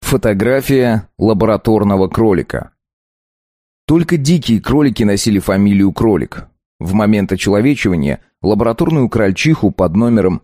Фотография лабораторного кролика. Только дикие кролики носили фамилию Кролик. В момент очеловечивания лабораторную крольчиху под номером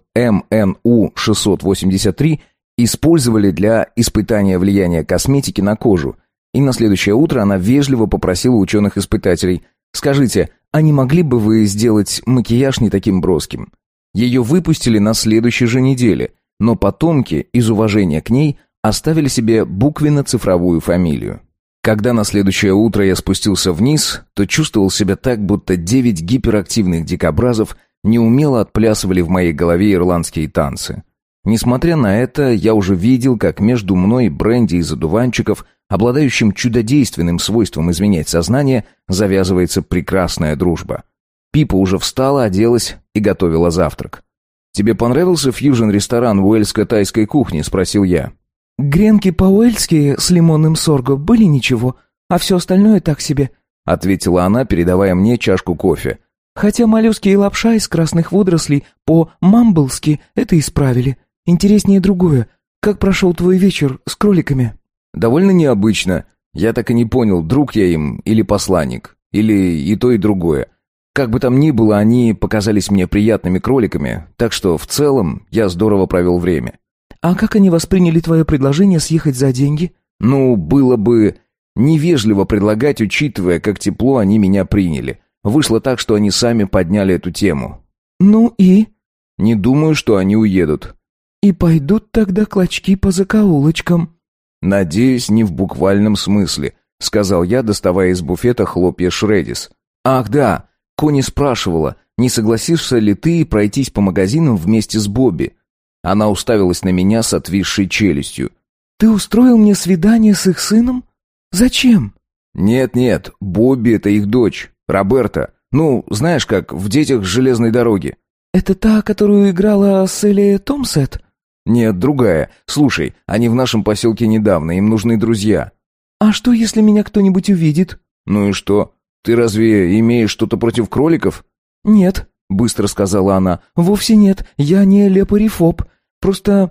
МНУ-683 использовали для испытания влияния косметики на кожу, и на следующее утро она вежливо попросила ученых-испытателей: «Скажите, а не могли бы вы сделать макияж не таким броским?» Ее выпустили на следующей же неделе, но потомки, из уважения к ней, оставили себе буквенно-цифровую фамилию. Когда на следующее утро я спустился вниз, то чувствовал себя так, будто 9 гиперактивных дикобразов неумело отплясывали в моей голове ирландские танцы. Несмотря на это, я уже видел, как между мной, бренди из одуванчиков, обладающим чудодейственным свойством изменять сознание, завязывается прекрасная дружба. Пипа уже встала, оделась и готовила завтрак. «Тебе понравился фьюжн-ресторан уэльско-тайской кухни?» — спросил я. «Гренки по-уэльски с лимонным сорго были ничего, а все остальное так себе», — ответила она, передавая мне чашку кофе. «Хотя моллюски и лапша из красных водорослей по-мамблски это исправили. Интереснее другое. Как прошел твой вечер с кроликами?» «Довольно необычно. Я так и не понял, друг я им или посланник, или и то, и другое. Как бы там ни было, они показались мне приятными кроликами, так что в целом я здорово провел время». «А как они восприняли твое предложение съехать за деньги?» «Ну, было бы невежливо предлагать, учитывая, как тепло они меня приняли. Вышло так, что они сами подняли эту тему». «Ну и?» «Не думаю, что они уедут». «И пойдут тогда клочки по закоулочкам». «Надеюсь, не в буквальном смысле», — сказал я, доставая из буфета хлопья Шредис. «Ах да, Кони спрашивала, не согласишься ли ты пройтись по магазинам вместе с Бобби?» Она уставилась на меня с отвисшей челюстью. «Ты устроил мне свидание с их сыном? Зачем?» «Нет, Бобби — это их дочь, Роберта. Ну, знаешь как, в «Детях с железной дороги». «Это та, которую играла Селли Томсет?» «Нет, другая. Слушай, они в нашем поселке недавно, им нужны друзья». «А что, если меня кто-нибудь увидит?» «Ну и что? Ты разве имеешь что-то против кроликов?» «Нет», — быстро сказала она, — «вовсе нет, я не лепарифоб. Просто,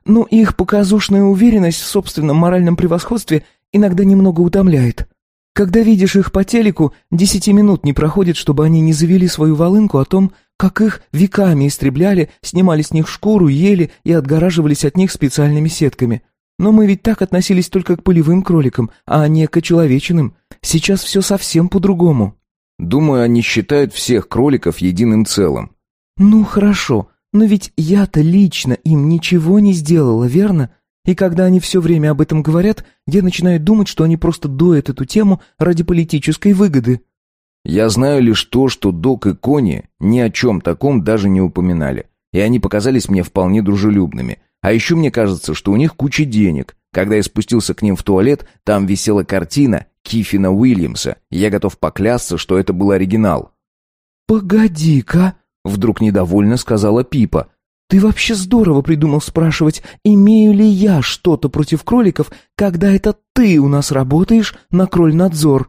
их показушная уверенность в собственном моральном превосходстве иногда немного утомляет. Когда видишь их по телеку, 10 минут не проходит, чтобы они не завели свою волынку о том, как их веками истребляли, снимали с них шкуру, ели и отгораживались от них специальными сетками. Но мы ведь так относились только к полевым кроликам, а не к очеловеченным. Сейчас все совсем по-другому». «Думаю, они считают всех кроликов единым целым». «Ну, хорошо, но ведь я-то лично им ничего не сделала, верно? И когда они все время об этом говорят, я начинаю думать, что они просто доят эту тему ради политической выгоды». «Я знаю лишь то, что Док и Кони ни о чем таком даже не упоминали, и они показались мне вполне дружелюбными. А еще мне кажется, что у них куча денег. Когда я спустился к ним в туалет, там висела картина Киффина Уильямса, и я готов поклясться, что это был оригинал». «Погоди-ка», — вдруг недовольно сказала Пипа. «Ты вообще здорово придумал спрашивать, имею ли я что-то против кроликов, когда это ты у нас работаешь на крольнадзор».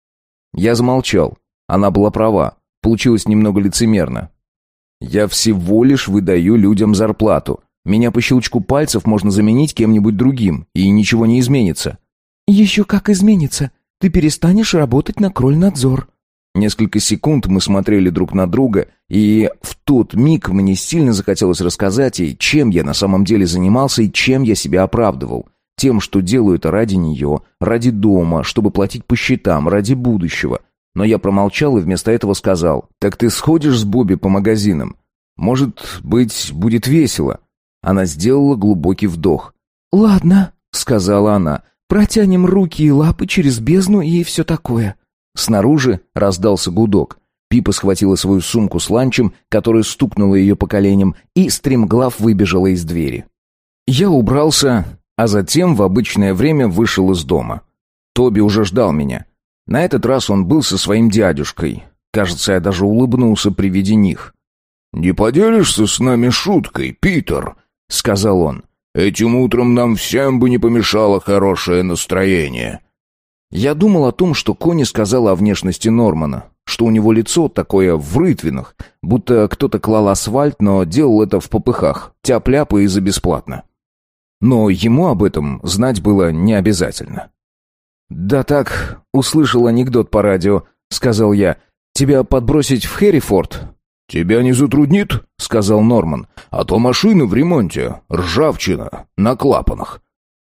Я замолчал. Она была права. Получилось немного лицемерно. «Я всего лишь выдаю людям зарплату. Меня по щелчку пальцев можно заменить кем-нибудь другим, и ничего не изменится». «Еще как изменится. Ты перестанешь работать на крольнадзор». Несколько секунд мы смотрели друг на друга, и в тот миг мне сильно захотелось рассказать ей, чем я на самом деле занимался и чем я себя оправдывал. Тем, что делаю это ради нее, ради дома, чтобы платить по счетам, ради будущего. Но я промолчал и вместо этого сказал: «Так ты сходишь с Бобби по магазинам? Может быть, будет весело?» Она сделала глубокий вдох. «Ладно», — сказала она, — «протянем руки и лапы через бездну и все такое». Снаружи раздался гудок. Пипа схватила свою сумку с ланчем, которая стукнула ее по коленям, и стремглав выбежала из двери. Я убрался, а затем в обычное время вышел из дома. Тоби уже ждал меня. На этот раз он был со своим дядюшкой. Кажется, я даже улыбнулся при виде них. «Не поделишься с нами шуткой, Питер?» — сказал он. «Этим утром нам всем бы не помешало хорошее настроение». Я думал о том, что Кони сказала о внешности Нормана, что у него лицо такое в рытвинах, будто кто-то клал асфальт, но делал это в попыхах, тяп-ляп и за бесплатно. но ему об этом знать было не обязательно. «Да так, услышал анекдот по радио», — сказал я. «Тебя подбросить в Хэррифорд?» «Тебя не затруднит?» — сказал Норман. «А то машина в ремонте, ржавчина, на клапанах».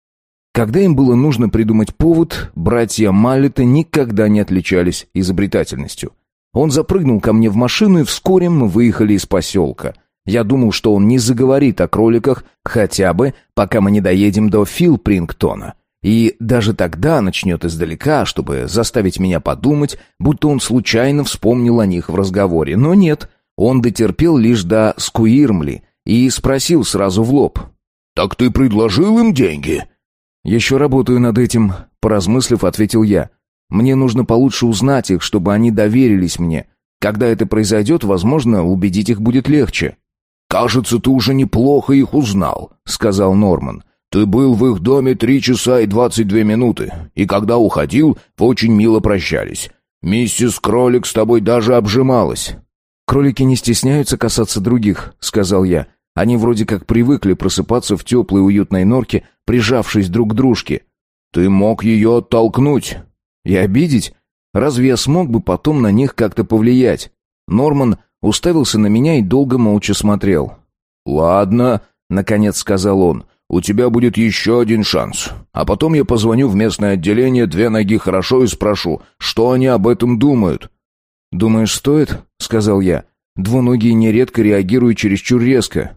Когда им было нужно придумать повод, братья Маллета никогда не отличались изобретательностью. Он запрыгнул ко мне в машину, и вскоре мы выехали из поселка. Я думал, что он не заговорит о кроликах, хотя бы пока мы не доедем до Филпрингтона. И даже тогда начнет издалека, чтобы заставить меня подумать, будто он случайно вспомнил о них в разговоре. Но нет, он дотерпел лишь до Скуирмли и спросил сразу в лоб. «Так ты предложил им деньги?» «Еще работаю над этим», — поразмыслив, ответил я. «Мне нужно получше узнать их, чтобы они доверились мне. Когда это произойдет, возможно, убедить их будет легче». «Кажется, ты уже неплохо их узнал», — сказал Норман. «Ты был в их доме 3 часа и 22 минуты, и когда уходил, вы очень мило прощались. Миссис Кролик с тобой даже обжималась». «Кролики не стесняются касаться других», — сказал я. «Они вроде как привыкли просыпаться в теплой уютной норке, прижавшись друг к дружке». «Ты мог ее оттолкнуть». «И обидеть? Разве я смог бы потом на них как-то повлиять?» Норман уставился на меня и долго молча смотрел. «Ладно», — наконец сказал он, — «у тебя будет еще один шанс. А потом я позвоню в местное отделение «Две ноги хорошо» и спрошу, что они об этом думают». «Думаешь, стоит?» — сказал я. «Двуногие нередко реагируют чересчур резко».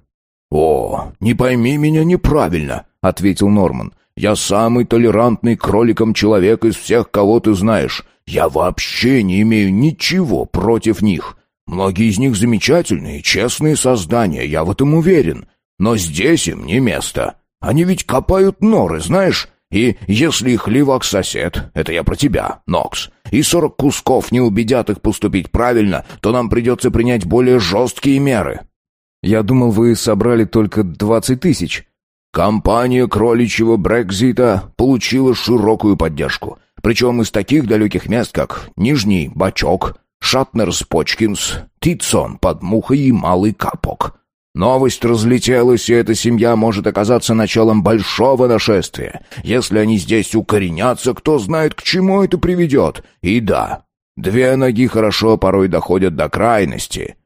«О, не пойми меня неправильно», — ответил Норман. «Я самый толерантный к кроликам человек из всех, кого ты знаешь. Я вообще не имею ничего против них. Многие из них замечательные, честные создания, я в этом уверен. Но здесь им не место. Они ведь копают норы, знаешь? И если их левак-сосед, это я про тебя, Нокс, и 40 кусков не убедят их поступить правильно, то нам придется принять более жесткие меры». «Я думал, вы собрали только 20 тысяч». Компания кроличьего Брекзита получила широкую поддержку. Причем из таких далеких мест, как Нижний Бачок, Шатнерс-Почкинс, Титсон под Мухой и Малый Капок. Новость разлетелась, и эта семья может оказаться началом большого нашествия. Если они здесь укоренятся, кто знает, к чему это приведет. И да, 2 ноги хорошо порой доходят до крайности.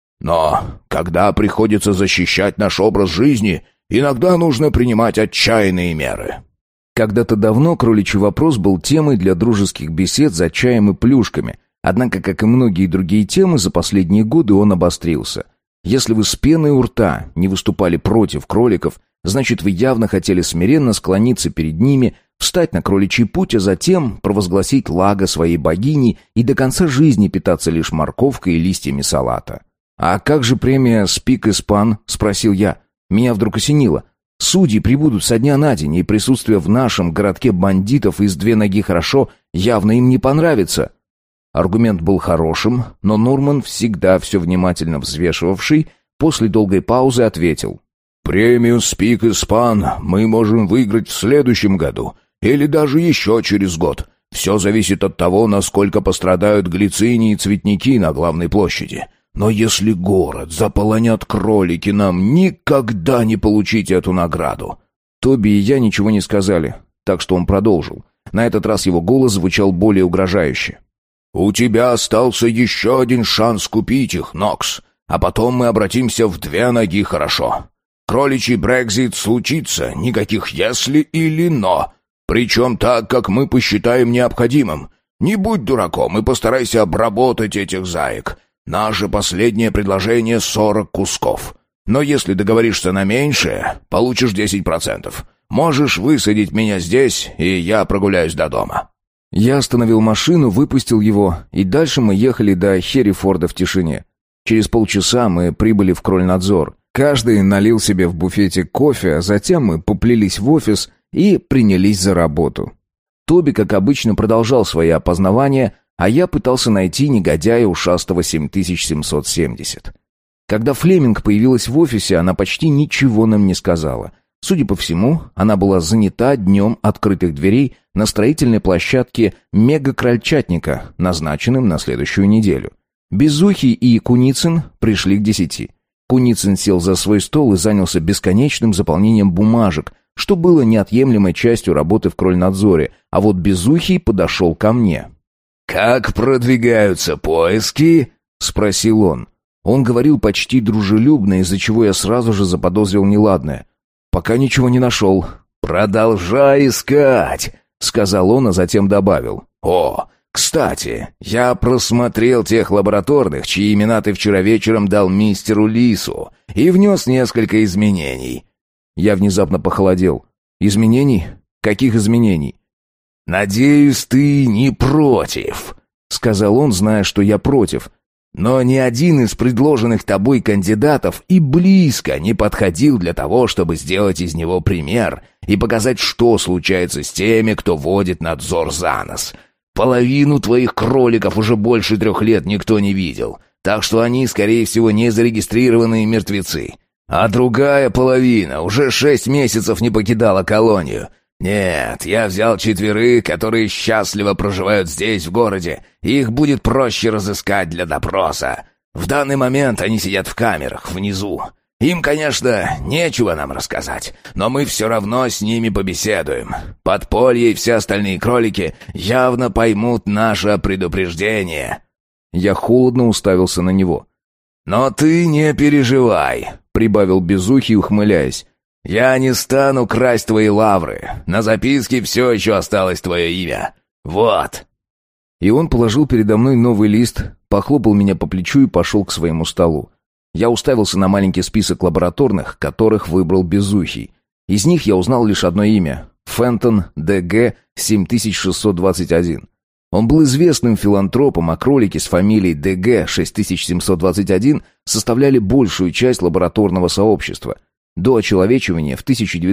Но когда приходится защищать наш образ жизни, иногда нужно принимать отчаянные меры». Когда-то давно кроличий вопрос был темой для дружеских бесед за чаем и плюшками. Однако, как и многие другие темы, за последние годы он обострился. Если вы с пеной у рта не выступали против кроликов, значит, вы явно хотели смиренно склониться перед ними, встать на кроличий путь, а затем провозгласить лага своей богини и до конца жизни питаться лишь морковкой и листьями салата. «А как же премия «Спик и Спан»?» — спросил я. Меня вдруг осенило. Судьи прибудут со дня на день, и присутствие в нашем городке бандитов из 2 ноги хорошо явно им не понравится. Аргумент был хорошим, но Норман, всегда все внимательно взвешивавший, после долгой паузы ответил. «Премию «Спик и Спан» мы можем выиграть в следующем году, или даже еще через год. Все зависит от того, насколько пострадают глицинии и цветники на главной площади. Но если город заполонят кролики, нам никогда не получить эту награду». Тоби и я ничего не сказали, так что он продолжил. На этот раз его голос звучал более угрожающе. «У тебя остался еще один шанс купить их, Нокс, а потом мы обратимся в 2 ноги хорошо. Кроличий Брекзит случится, никаких «если» или «но». Причем так, как мы посчитаем необходимым. Не будь дураком и постарайся обработать этих заек. Наше последнее предложение 40 кусков. Но если договоришься на меньшее, получишь 10%. Можешь высадить меня здесь, и я прогуляюсь до дома». Я остановил машину, выпустил его, и дальше мы ехали до Хэррифорда в тишине. Через полчаса мы прибыли в Крольнадзор. Каждый налил себе в буфете кофе, а затем мы поплелись в офис и принялись за работу. Тоби, как обычно, продолжал свои опознавания, а я пытался найти негодяя ушастого 7770. Когда Флеминг появилась в офисе, она почти ничего нам не сказала. Судя по всему, она была занята днем открытых дверей на строительной площадке мега-крольчатника, назначенным на следующую неделю. Безухий и Куницын пришли к 10. Куницын сел за свой стол и занялся бесконечным заполнением бумажек, что было неотъемлемой частью работы в крольнадзоре, а вот Безухий подошел ко мне. «Как продвигаются поиски?» — спросил он. Он говорил почти дружелюбно, из-за чего я сразу же заподозрил неладное. «Пока ничего не нашел». «Продолжай искать», — сказал он, а затем добавил. «О, кстати, я просмотрел тех лабораторных, чьи имена ты вчера вечером дал мистеру Лису, и внес несколько изменений». Я внезапно похолодел. «Изменений? Каких изменений?» «Надеюсь, ты не против», — сказал он, зная, что я против. «Но ни один из предложенных тобой кандидатов и близко не подходил для того, чтобы сделать из него пример и показать, что случается с теми, кто водит надзор за нос. Половину твоих кроликов уже больше 3 лет никто не видел, так что они, скорее всего, не зарегистрированные мертвецы. А другая половина уже 6 месяцев не покидала колонию. Нет, я взял 4, которые счастливо проживают здесь, в городе, и их будет проще разыскать для допроса. В данный момент они сидят в камерах внизу. Им, конечно, нечего нам рассказать, но мы все равно с ними побеседуем. Подполье и все остальные кролики явно поймут наше предупреждение». Я холодно уставился на него. «Но ты не переживай», — прибавил Безухий, ухмыляясь. «Я не стану красть твои лавры. На записке все еще осталось твое имя. Вот». И он положил передо мной новый лист, похлопал меня по плечу и пошел к своему столу. Я уставился на маленький список лабораторных, которых выбрал Безухий. Из них я узнал лишь одно имя — Фентон Д.Г. 7621. Он был известным филантропом, а кролики с фамилией Д.Г. 6721 составляли большую часть лабораторного сообщества. До очеловечивания в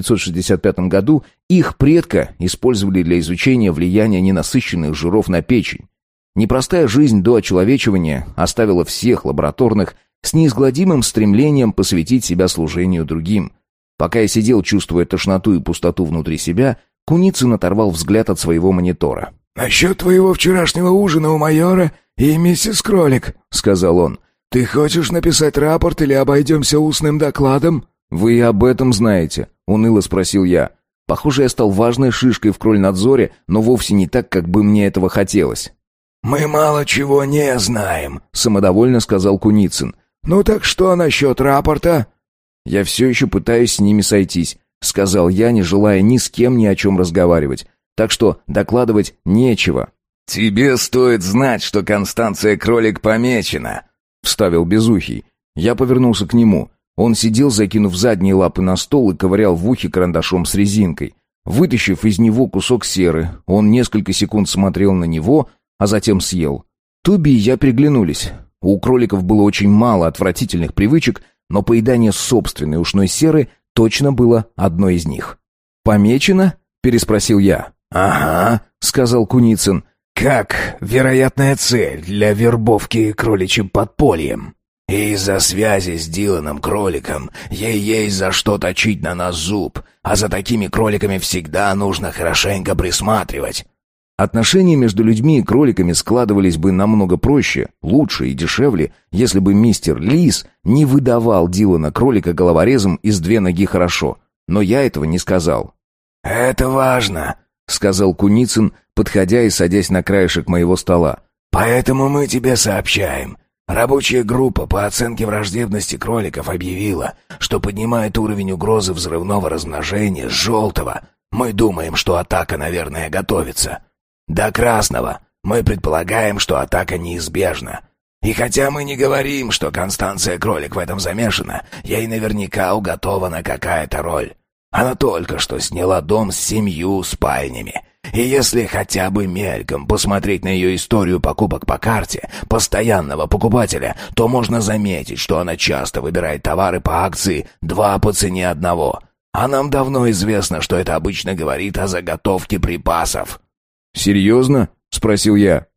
1965 году их предка использовали для изучения влияния ненасыщенных жиров на печень. Непростая жизнь до очеловечивания оставила всех лабораторных с неизгладимым стремлением посвятить себя служению другим. Пока я сидел, чувствуя тошноту и пустоту внутри себя, Куницын оторвал взгляд от своего монитора. «Насчет твоего вчерашнего ужина у майора и миссис Кролик», — сказал он. «Ты хочешь написать рапорт или обойдемся устным докладом?» «Вы и об этом знаете?» — уныло спросил я. Похоже, я стал важной шишкой в крольнадзоре, но вовсе не так, как бы мне этого хотелось. «Мы мало чего не знаем», — самодовольно сказал Куницын. «Ну так что насчет рапорта?» «Я все еще пытаюсь с ними сойтись», — сказал я, не желая ни с кем ни о чем разговаривать. «Так что докладывать нечего». «Тебе стоит знать, что Констанция Кролик помечена», — вставил Безухий. Я повернулся к нему. Он сидел, закинув задние лапы на стол и ковырял в ухе карандашом с резинкой. Вытащив из него кусок серы, он несколько секунд смотрел на него, а затем съел. Туби и я переглянулись. У кроликов было очень мало отвратительных привычек, но поедание собственной ушной серы точно было одной из них. «Помечено?» — переспросил я. «Ага», — сказал Куницын. «Как вероятная цель для вербовки кроличьим подпольем. И из-за связи с Диланом Кроликом ей есть за что точить на нас зуб, а за такими кроликами всегда нужно хорошенько присматривать». Отношения между людьми и кроликами складывались бы намного проще, лучше и дешевле, если бы мистер Лис не выдавал Дилана Кролика головорезом из 2 ноги хорошо. Но я этого не сказал. «Это важно», — сказал Куницын, подходя и садясь на краешек моего стола. «Поэтому мы тебе сообщаем. Рабочая группа по оценке враждебности кроликов объявила, что поднимает уровень угрозы взрывного размножения с желтого. Мы думаем, что атака, наверное, готовится. До красного мы предполагаем, что атака неизбежна. И хотя мы не говорим, что Констанция Кролик в этом замешана, ей наверняка уготована какая-то роль. Она только что сняла дом с 7 спальнями. И если хотя бы мельком посмотреть на ее историю покупок по карте постоянного покупателя, то можно заметить, что она часто выбирает товары по акции 2 по цене 1. А нам давно известно, что это обычно говорит о заготовке припасов». «Серьезно?» — спросил я.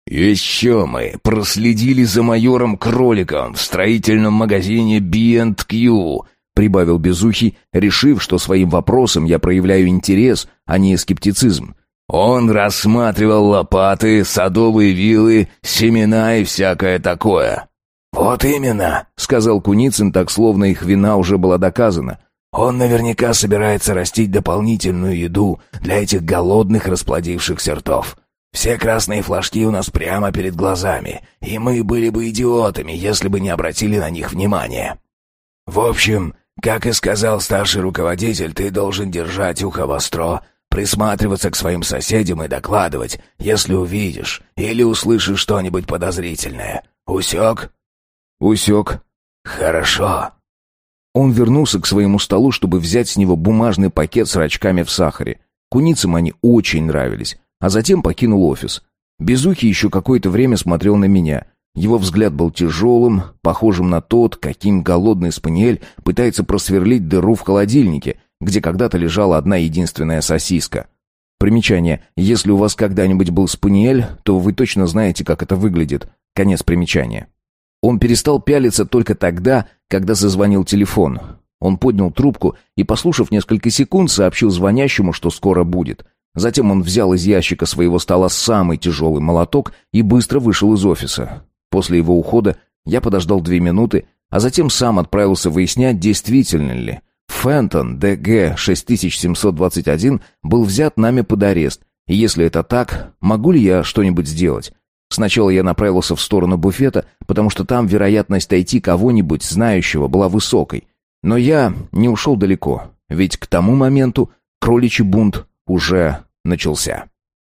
«Еще мы проследили за майором Кроликом в строительном магазине B&Q», — прибавил Безухий, решив, что своим вопросом я проявляю интерес, а не скептицизм. «Он рассматривал лопаты, садовые вилы, семена и всякое такое». «Вот именно», — сказал Куницын, так словно их вина уже была доказана. Он наверняка собирается растить дополнительную еду для этих голодных расплодившихся ртов. Все красные флажки у нас прямо перед глазами, и мы были бы идиотами, если бы не обратили на них внимания. В общем, как и сказал старший руководитель, ты должен держать ухо востро, присматриваться к своим соседям и докладывать, если увидишь или услышишь что-нибудь подозрительное. Усек? Усек. Хорошо. Он вернулся к своему столу, чтобы взять с него бумажный пакет с рачками в сахаре. Куницам они очень нравились. А затем покинул офис. Безухий еще какое-то время смотрел на меня. Его взгляд был тяжелым, похожим на тот, каким голодный спаниель пытается просверлить дыру в холодильнике, где когда-то лежала одна единственная сосиска. Примечание. Если у вас когда-нибудь был спаниель, то вы точно знаете, как это выглядит. Конец примечания. Он перестал пялиться только тогда, когда зазвонил телефон. Он поднял трубку и, послушав несколько секунд, сообщил звонящему, что скоро будет. Затем он взял из ящика своего стола самый тяжелый молоток и быстро вышел из офиса. После его ухода я подождал 2 минуты, а затем сам отправился выяснять, действительно ли Фентон ДГ 6721 был взят нами под арест, и если это так, могу ли я что-нибудь сделать? Сначала я направился в сторону буфета, потому что там вероятность найти кого-нибудь знающего была высокой. Но я не ушел далеко, ведь к тому моменту кроличий бунт уже начался.